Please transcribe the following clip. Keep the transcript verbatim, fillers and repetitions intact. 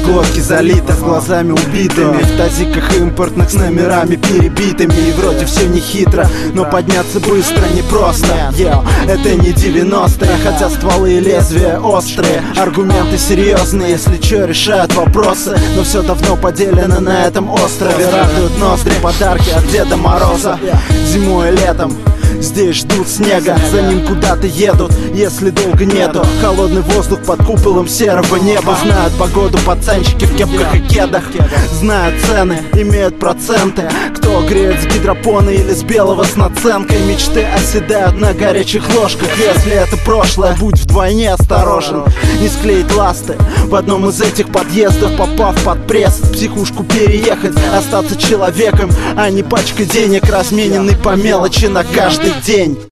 глотки залиты, с глазами убитыми, в тазиках импортных с номерами перебитыми. И вроде все не хитро, но подняться быстро непросто. Йо, это не девяностые, хотя стволы и лезвия острые, аргументы серьезные, если чё, решают вопросы. Но все давно поделено на этом острове. Радуют ноздри подарки от Деда Мороза. Зимой и летом здесь ждут снега, за ним куда-то едут, если долго нету. Холодный воздух под куполом серого неба. Знают погоду пацанчики в кепках и кедах, знают цены, имеют проценты. Кто греет с гидропона или с белого с наценкой. Мечты оседают на горячих ложках. Если это прошлое, будь вдвойне осторожен. Не склеить ласты в одном из этих подъездов, попав под пресс, в психушку переехать, остаться человеком, а не пачкой денег, размененный по мелочи на каждый день.